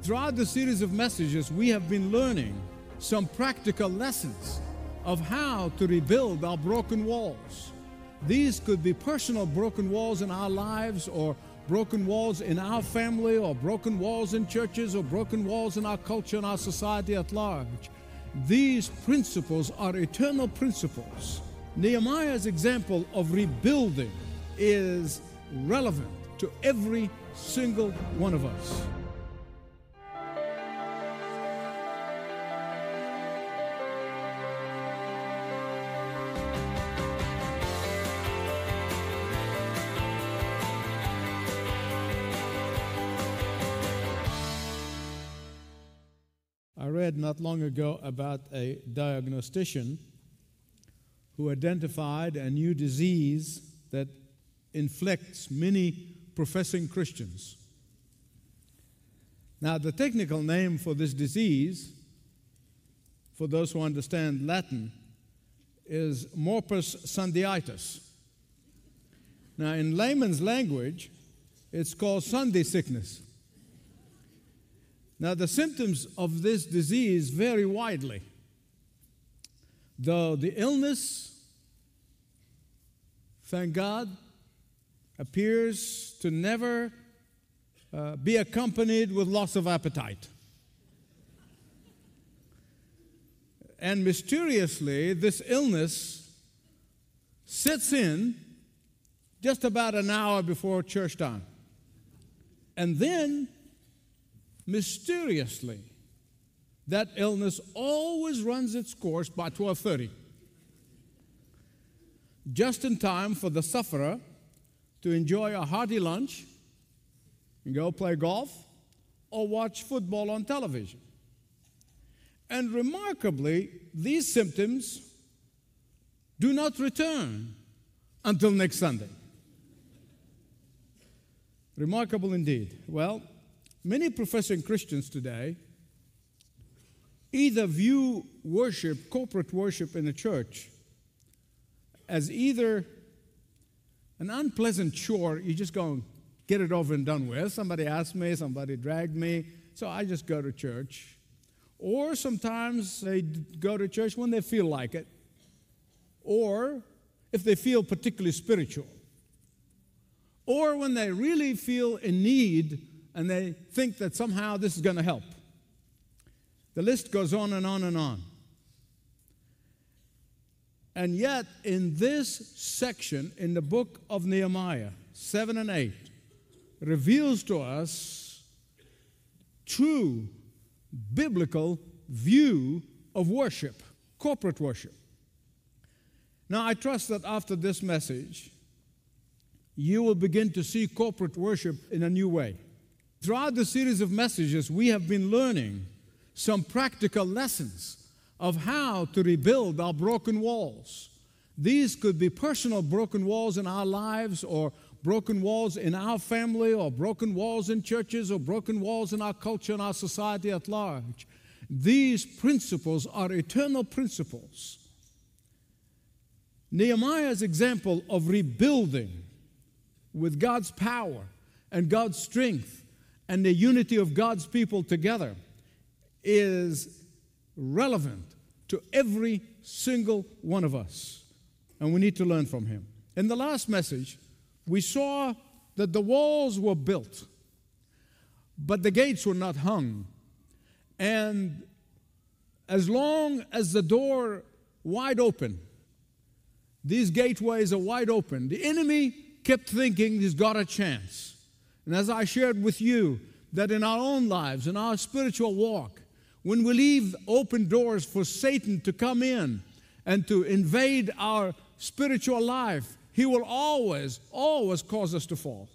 Throughout the series of messages, we have been learning some practical lessons of how to rebuild our broken walls. These could be personal broken walls in our lives, or broken walls in our family, or broken walls in churches, or broken walls in our culture and our society at large. These principles are eternal principles. Nehemiah's example of rebuilding is relevant to every single one of us. I read not long ago about a diagnostician who identified a new disease that inflicts many professing Christians. Now, the technical name for this disease, for those who understand Latin, is Morbus Sundayitis. Now, in layman's language, it's called Sunday sickness. Now, the symptoms of this disease vary widely, though the illness, thank God, appears to never be accompanied with loss of appetite. And mysteriously, this illness sets in just about an hour before church time. And then, mysteriously, that illness always runs its course by 12:30, just in time for the sufferer to enjoy a hearty lunch and go play golf or watch football on television. And remarkably, these symptoms do not return until next Sunday. Remarkable indeed. Well, many professing Christians today either view worship, corporate worship in a church, as either an unpleasant chore, you just go and get it over and done with. Somebody asked me, somebody dragged me, so I just go to church. Or sometimes they go to church when they feel like it, or if they feel particularly spiritual, or when they really feel in need and they think that somehow this is going to help. The list goes on and on and on. And yet, in this section in the book of Nehemiah, 7 and 8, reveals to us true biblical view of worship, corporate worship. Now, I trust that after this message, you will begin to see corporate worship in a new way. Throughout the series of messages, we have been learning some practical lessons of how to rebuild our broken walls. These could be personal broken walls in our lives, or broken walls in our family, or broken walls in churches, or broken walls in our culture and our society at large. These principles are eternal principles. Nehemiah's example of rebuilding with God's power and God's strength and the unity of God's people together is relevant to every single one of us. And we need to learn from him. In the last message, we saw that the walls were built, but the gates were not hung. And as long as the door wide open, these gateways are wide open, the enemy kept thinking he's got a chance. And as I shared with you, that in our own lives, in our spiritual walk, when we leave open doors for Satan to come in and to invade our spiritual life, he will always cause us to fall.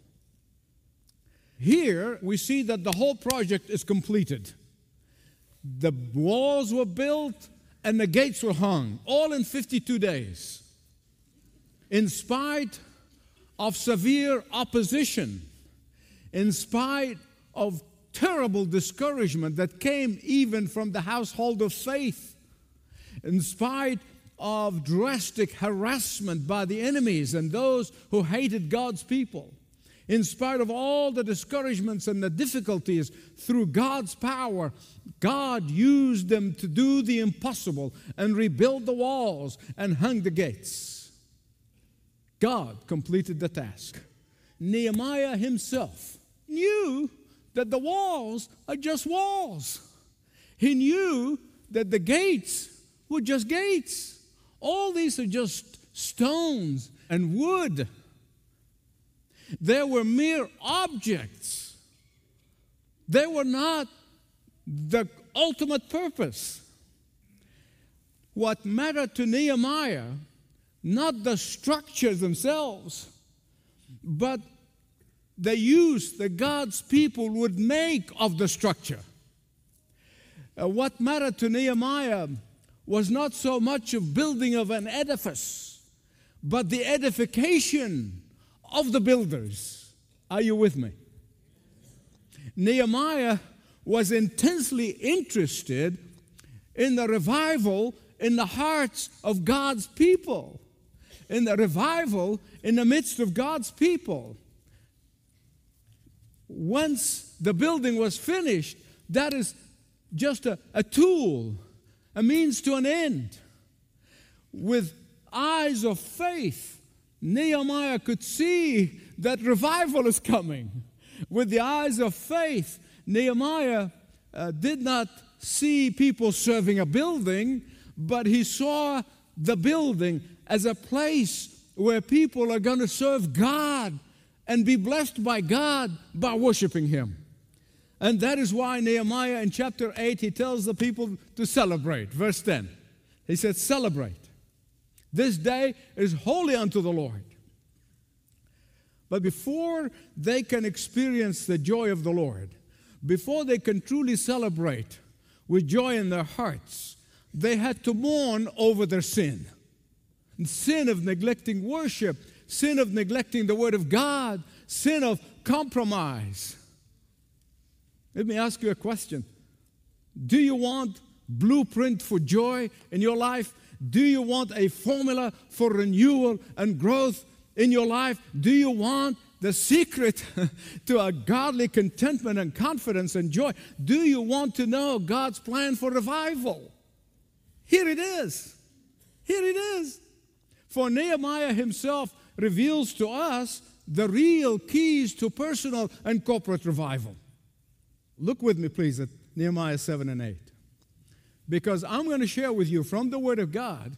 Here, we see that the whole project is completed. The walls were built and the gates were hung, all in 52 days. In spite of severe opposition, in spite of terrible discouragement that came even from the household of faith, in spite of drastic harassment by the enemies and those who hated God's people, In spite of all the discouragements and the difficulties, through God's power, God used them to do the impossible and rebuild the walls and hung the gates. God completed the task. Nehemiah himself knew that the walls are just walls. He knew that the gates were just gates. All these are just stones and wood. They were mere objects. They were not the ultimate purpose. What mattered to Nehemiah, not the structures themselves, but the use that God's people would make of the structure. What mattered to Nehemiah was not so much of building of an edifice, but the edification of the builders. Are you with me? Nehemiah was intensely interested in the revival in the hearts of God's people, in the revival in the midst of God's people. Once the building was finished, that is just a tool, a means to an end. With eyes of faith, Nehemiah could see that revival is coming. With the eyes of faith, Nehemiah did not see people serving a building, but he saw the building as a place where people are going to serve God and be blessed by God by worshiping Him. And that is why Nehemiah in chapter 8, he tells the people to celebrate. Verse 10, he said, celebrate. This day is holy unto the Lord. But before they can experience the joy of the Lord, before they can truly celebrate with joy in their hearts, they had to mourn over their sin. Sin of neglecting worship, sin of neglecting the Word of God, sin of compromise. Let me ask you a question. Do you want blueprint for joy in your life? Do you want a formula for renewal and growth in your life? Do you want the secret to a godly contentment and confidence and joy? Do you want to know God's plan for revival? Here it is. Here it is. For Nehemiah himself reveals to us the real keys to personal and corporate revival. Look with me, please, at Nehemiah 7 and 8. Because I'm going to share with you from the Word of God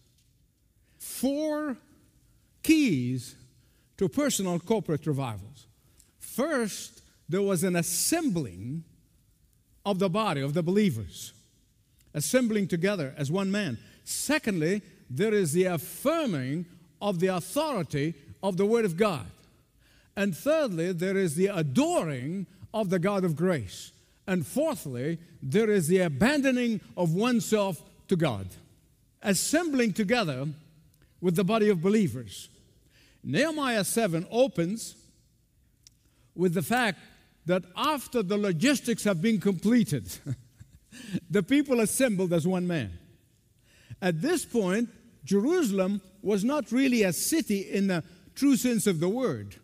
4 keys to personal corporate revivals. First, there was an assembling of the body, of the believers, assembling together as one man. Secondly, there is the affirming of the authority of the Word of God. And thirdly, there is the adoring of the God of grace. And fourthly, there is the abandoning of oneself to God. Assembling together with the body of believers. Nehemiah 7 opens with the fact that after the logistics have been completed, the people assembled as one man. At this point, Jerusalem was not really a city in the true sense of the word.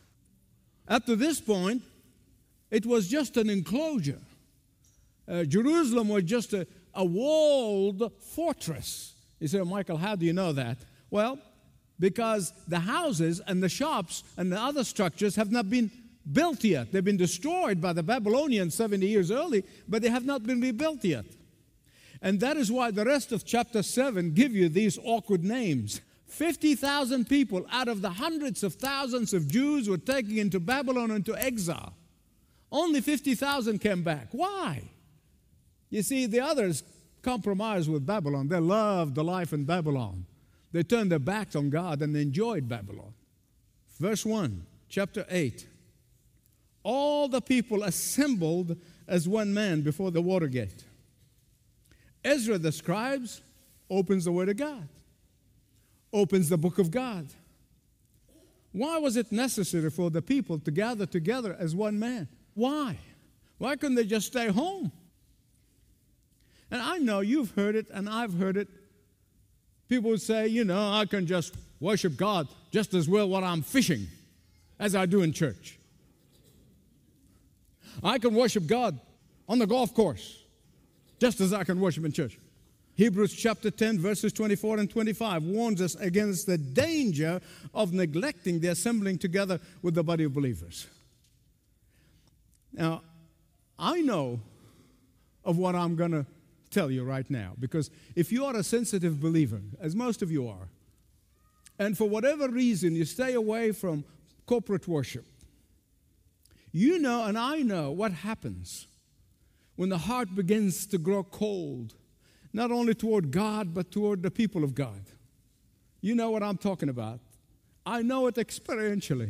Up to this point, it was just an enclosure. Jerusalem was just a walled fortress. You say, Michael, how do you know that? Well, because the houses and the shops and the other structures have not been built yet. They've been destroyed by the Babylonians 70 years early, but they have not been rebuilt yet. And that is why the rest of chapter 7 give you these awkward names. 50,000 people out of the hundreds of thousands of Jews were taken into Babylon into exile. Only 50,000 came back. Why? You see, the others compromised with Babylon. They loved the life in Babylon. They turned their backs on God and enjoyed Babylon. Verse 1, chapter 8. All the people assembled as one man before the water gate. Ezra the scribe opens the Word of God, opens the book of God. Why was it necessary for the people to gather together as one man? Why? Why couldn't they just stay home? And I know you've heard it and I've heard it. People would say, I can just worship God just as well while I'm fishing as I do in church. I can worship God on the golf course just as I can worship in church. Hebrews chapter 10, verses 24 and 25 warns us against the danger of neglecting the assembling together with the body of believers. Now, I know of what I'm going to tell you right now, because if you are a sensitive believer, as most of you are, and for whatever reason you stay away from corporate worship, you know and I know what happens when the heart begins to grow cold, not only toward God, but toward the people of God. You know what I'm talking about. I know it experientially.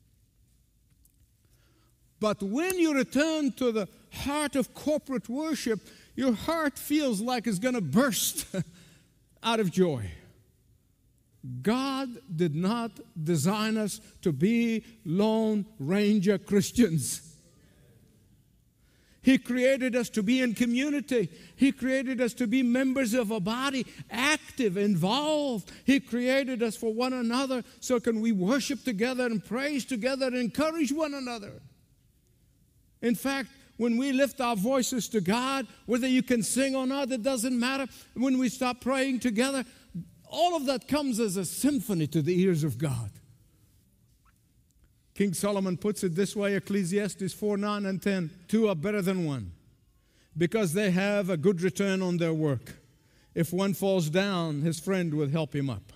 But when you return to the heart of corporate worship, your heart feels like it's going to burst out of joy. God did not design us to be Lone Ranger Christians. He created us to be in community. He created us to be members of a body, active, involved. He created us for one another, so can we worship together and praise together and encourage one another. In fact, when we lift our voices to God, whether you can sing or not, it doesn't matter. When we start praying together, all of that comes as a symphony to the ears of God. King Solomon puts it this way, Ecclesiastes 4, 9 and 10. Two are better than one, because they have a good return on their work. If one falls down, his friend will help him up.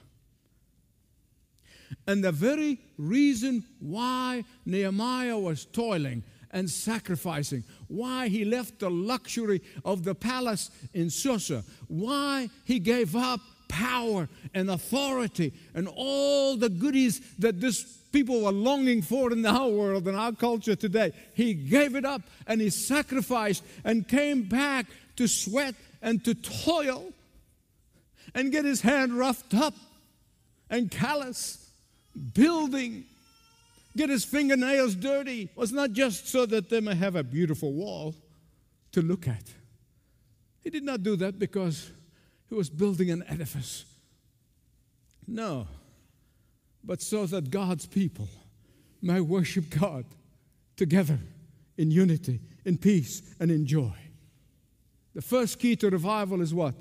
And the very reason why Nehemiah was toiling and sacrificing, why he left the luxury of the palace in Susa, why he gave up power and authority and all the goodies that this people are longing for in our world and our culture today. He gave it up and he sacrificed and came back to sweat and to toil and get his hand roughed up and callous, building, get his fingernails dirty. It was not just so that they may have a beautiful wall to look at. He did not do that because he was building an edifice. No, but so that God's people may worship God together in unity, in peace, and in joy. The first key to revival is what?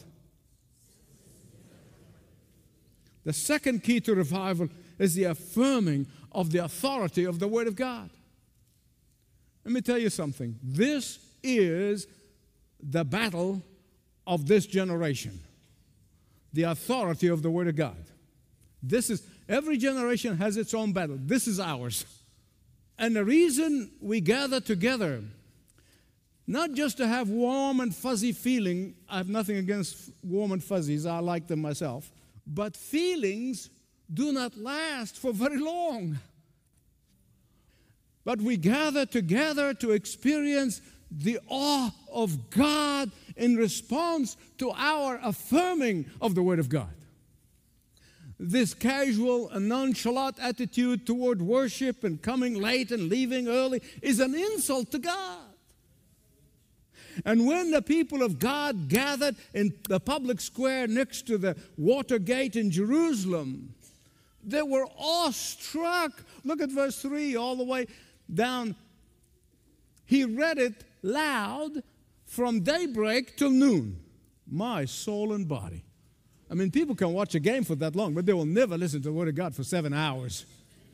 The second key to revival is the affirming of the authority of the Word of God. Let me tell you something. This is the battle of this generation. The authority of the Word of God. Every generation has its own battle. This is ours. And the reason we gather together, not just to have warm and fuzzy feeling, I have nothing against warm and fuzzies, I like them myself, but feelings do not last for very long. But we gather together to experience the awe of God in response to our affirming of the Word of God. This casual and nonchalant attitude toward worship and coming late and leaving early is an insult to God. And when the people of God gathered in the public square next to the water gate in Jerusalem, they were awestruck. Look at verse 3 all the way down. He read it loud from daybreak till noon. My soul and body. I mean, people can watch a game for that long, but they will never listen to the Word of God for 7 hours.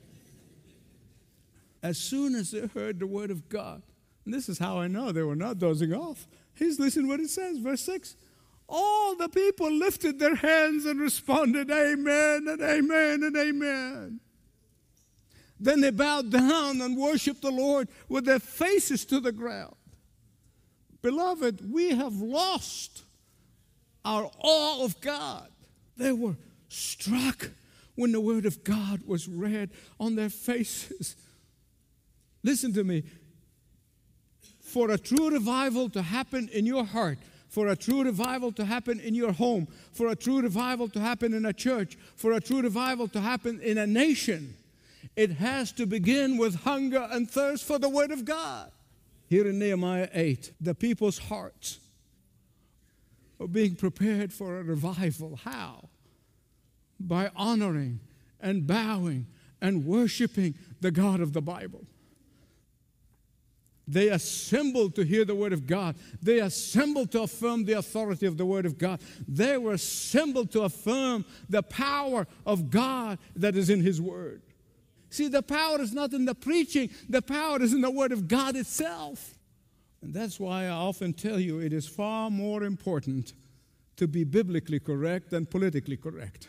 As soon as they heard the Word of God, and this is how I know they were not dozing off. He's listening to what it says, verse 6. All the people lifted their hands and responded, amen and amen and amen. Then they bowed down and worshiped the Lord with their faces to the ground. Beloved, we have lost our awe of God. They were struck when the Word of God was read on their faces. Listen to me. For a true revival to happen in your heart, for a true revival to happen in your home, for a true revival to happen in a church, for a true revival to happen in a nation, it has to begin with hunger and thirst for the Word of God. Here in Nehemiah 8, the people's hearts are being prepared for a revival. How? By honoring and bowing and worshiping the God of the Bible. They assembled to hear the Word of God. They assembled to affirm the authority of the Word of God. They were assembled to affirm the power of God that is in His Word. See, the power is not in the preaching. The power is in the Word of God itself. And that's why I often tell you it is far more important to be biblically correct than politically correct.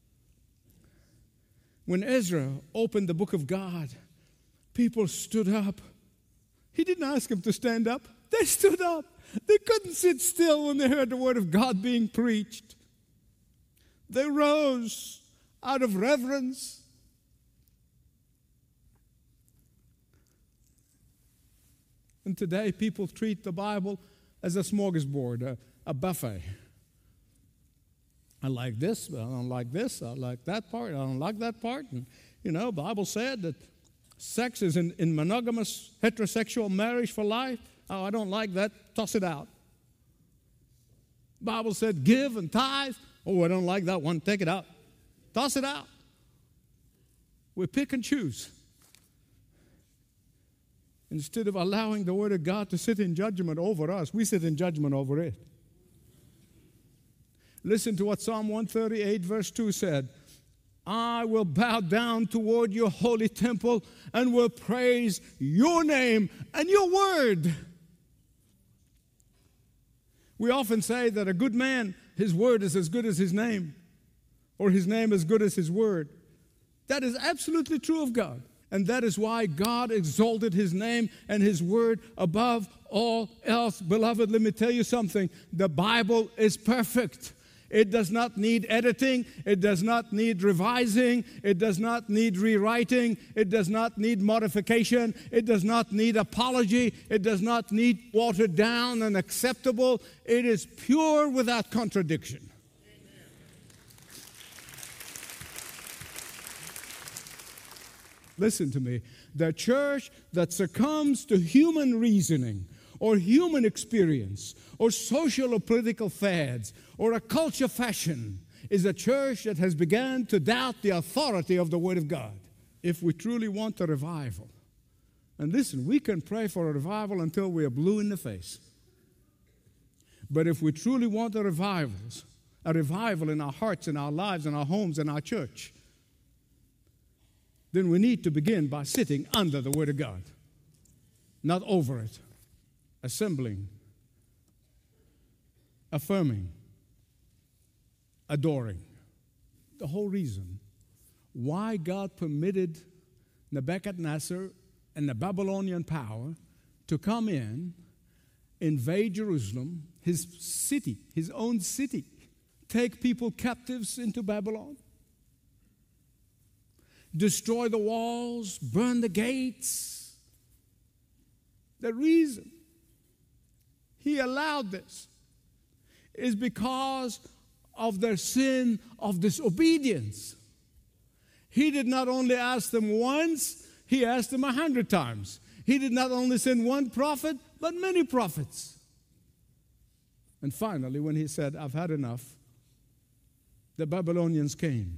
When Ezra opened the book of God, people stood up. He didn't ask them to stand up. They stood up. They couldn't sit still when they heard the Word of God being preached. They rose out of reverence. And today, people treat the Bible as a smorgasbord, a buffet. I like this, but I don't like this. I like that part. I don't like that part. And, the Bible said that sex is in monogamous heterosexual marriage for life. Oh, I don't like that. Toss it out. Bible said give and tithe. Oh, I don't like that one. Take it out. Toss it out. We pick and choose. Instead of allowing the Word of God to sit in judgment over us, we sit in judgment over it. Listen to what Psalm 138 verse 2 said. I will bow down toward your holy temple and will praise your name and your word. We often say that a good man, his word is as good as his name, or his name as good as his word. That is absolutely true of God. And that is why God exalted his name and his word above all else. Beloved, let me tell you something. The Bible is perfect. It does not need editing. It does not need revising. It does not need rewriting. It does not need modification. It does not need apology. It does not need watered down and acceptable. It is pure without contradiction. Listen to me. The church that succumbs to human reasoning or human experience or social or political fads or a culture fashion is a church that has begun to doubt the authority of the Word of God. If we truly want a revival, and listen, we can pray for a revival until we are blue in the face. But if we truly want a revival in our hearts, in our lives, in our homes, in our church, then we need to begin by sitting under the Word of God, not over it, assembling, affirming, adoring. The whole reason why God permitted Nebuchadnezzar and the Babylonian power to come in, invade Jerusalem, his city, his own city, take people captives into Babylon, destroy the walls, burn the gates. The reason he allowed this is because of their sin of disobedience. He did not only ask them once, he asked them 100 times. He did not only send one prophet, but many prophets. And finally, when he said, I've had enough, the Babylonians came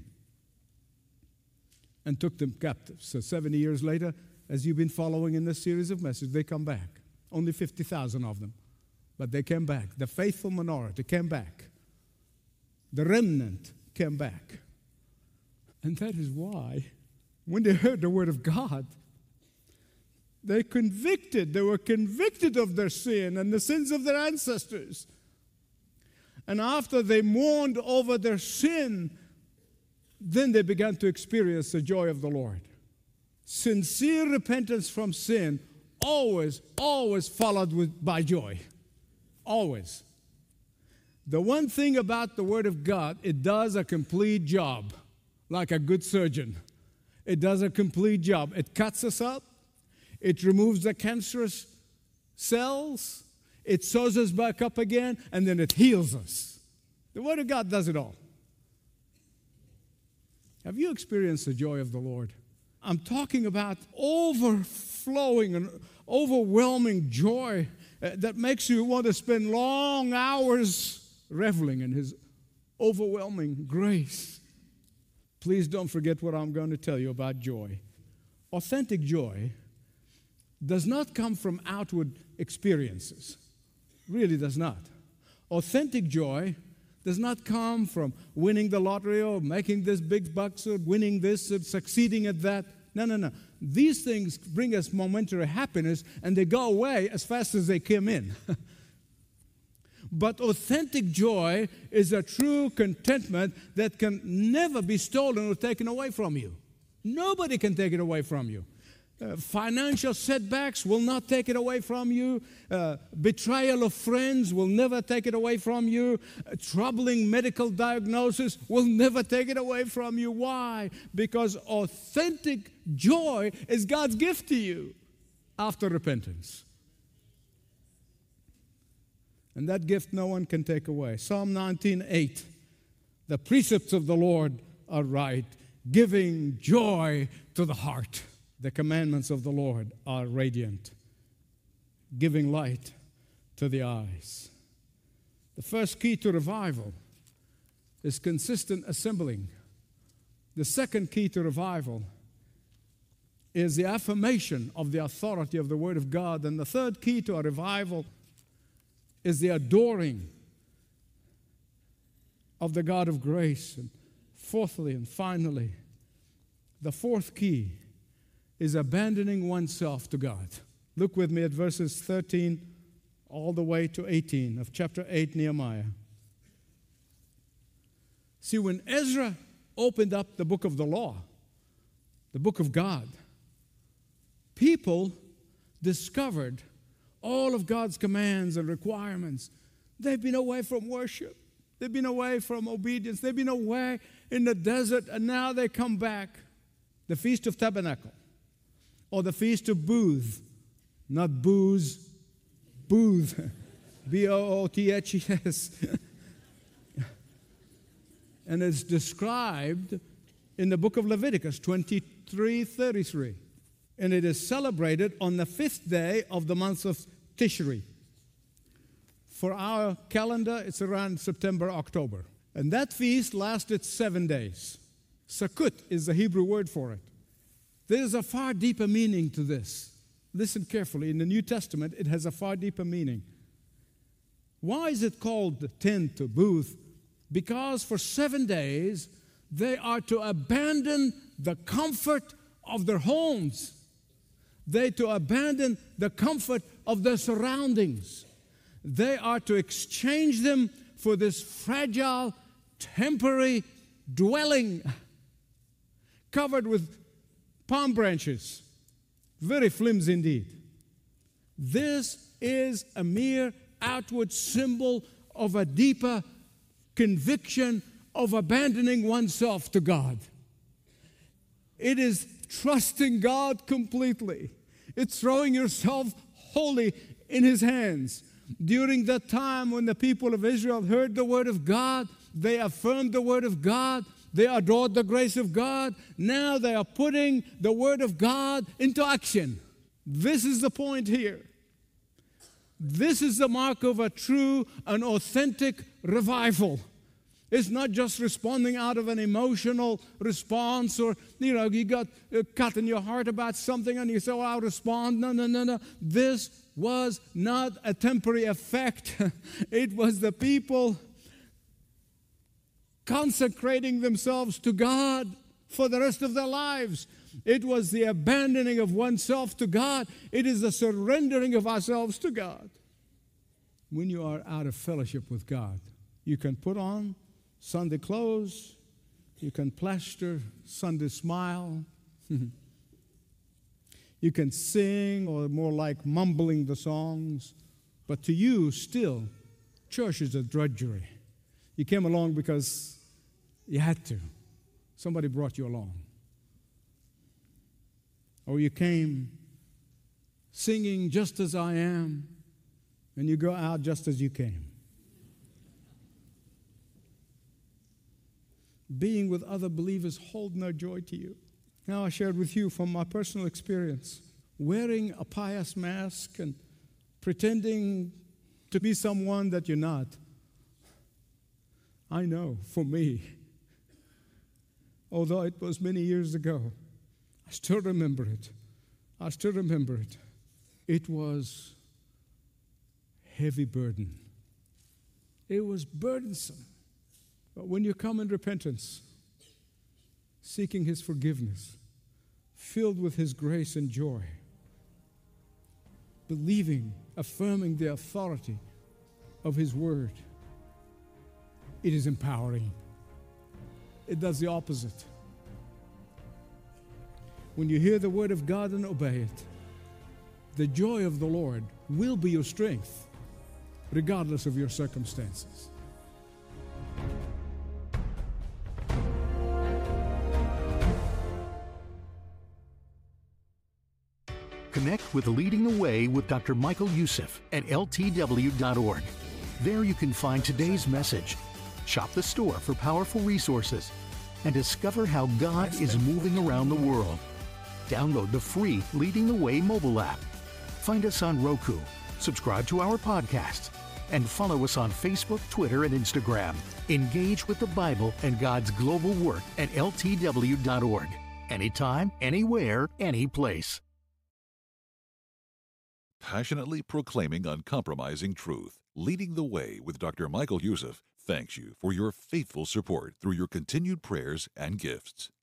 and took them captive. So 70 years later, as you've been following in this series of messages, they come back. Only 50,000 of them. But they came back. The faithful minority came back. The remnant came back. And that is why, when they heard the Word of God, they were convicted of their sin and the sins of their ancestors. And after they mourned over their sin, then they began to experience the joy of the Lord. Sincere repentance from sin always followed by joy. Always. The one thing about the Word of God, it does a complete job, like a good surgeon. It does a complete job. It cuts us up. It removes the cancerous cells. It sews us back up again, and then it heals us. The Word of God does it all. Have you experienced the joy of the Lord? I'm talking about overflowing and overwhelming joy that makes you want to spend long hours reveling in His overwhelming grace. Please don't forget what I'm going to tell you about joy. Authentic joy does not come from outward experiences. Really does not. Authentic joy does not come from winning the lottery or making this big bucks or winning this or succeeding at that. No. These things bring us momentary happiness and they go away as fast as they came in. But authentic joy is a true contentment that can never be stolen or taken away from you. Nobody can take it away from you. Financial setbacks will not take it away from you. Betrayal of friends will never take it away from you. Troubling medical diagnosis will never take it away from you. Why? Because authentic joy is God's gift to you after repentance. And that gift no one can take away. Psalm 19:8, the precepts of the Lord are right, giving joy to the heart. The commandments of the Lord are radiant, giving light to the eyes. The first key to revival is consistent assembling. The second key to revival is the affirmation of the authority of the Word of God. And the third key to a revival is the adoring of the God of grace. And fourthly and finally, the fourth key is abandoning oneself to God. Look with me at verses 13 all the way to 18 of chapter 8, Nehemiah. See, when Ezra opened up the book of the law, the book of God, people discovered all of God's commands and requirements. They've been away from worship. They've been away from obedience. They've been away in the desert, and now they come back. The Feast of Tabernacle, or the Feast of Booth, not booze, booth, B-O-O-T-H-E-S. And it's described in the book of Leviticus 23:33. And it is celebrated on the 5th day of the month of Tishri. For our calendar, it's around September, October. And that feast lasted 7 days. Sukkot is the Hebrew word for it. There is a far deeper meaning to this. Listen carefully. In the New Testament, it has a far deeper meaning. Why is it called the tent or booth? Because for 7 days, they are to abandon the comfort of their homes. They to abandon the comfort of their surroundings. They are to exchange them for this fragile, temporary dwelling covered with palm branches. Very flimsy indeed. This is a mere outward symbol of a deeper conviction of abandoning oneself to God. It is trusting God completely. It's throwing yourself wholly in His hands. During the time when the people of Israel heard the word of God, they affirmed the word of God, they adored the grace of God. Now they are putting the word of God into action. This is the point here. This is the mark of a true and authentic revival. It's not just responding out of an emotional response, or, you got a cut in your heart about something and you say, oh, I'll respond. No. This was not a temporary effect. It was the people consecrating themselves to God for the rest of their lives. It was the abandoning of oneself to God. It is the surrendering of ourselves to God. When you are out of fellowship with God, you can put on Sunday clothes, you can plaster Sunday smile, you can sing, or more like mumbling the songs, but to you still, church is a drudgery. You came along because you had to. Somebody brought you along. Or you came singing just as I am, and you go out just as you came. Being with other believers hold no joy to you. Now I shared with you from my personal experience, wearing a pious mask and pretending to be someone that you're not. I know, for me, although it was many years ago, I still remember it. It was heavy burden. It was burdensome. But when you come in repentance, seeking His forgiveness, filled with His grace and joy, believing, affirming the authority of His Word, it is empowering. It does the opposite. When you hear the Word of God and obey it, the joy of the Lord will be your strength, regardless of your circumstances. Connect with Leading the Way with Dr. Michael Youssef at ltw.org. There you can find today's message, shop the store for powerful resources, and discover how God is moving around the world. Download the free Leading the Way mobile app. Find us on Roku, subscribe to our podcasts, and follow us on Facebook, Twitter, and Instagram. Engage with the Bible and God's global work at ltw.org. Anytime, anywhere, any place. Passionately proclaiming uncompromising truth, Leading the Way with Dr. Michael Youssef thanks you for your faithful support through your continued prayers and gifts.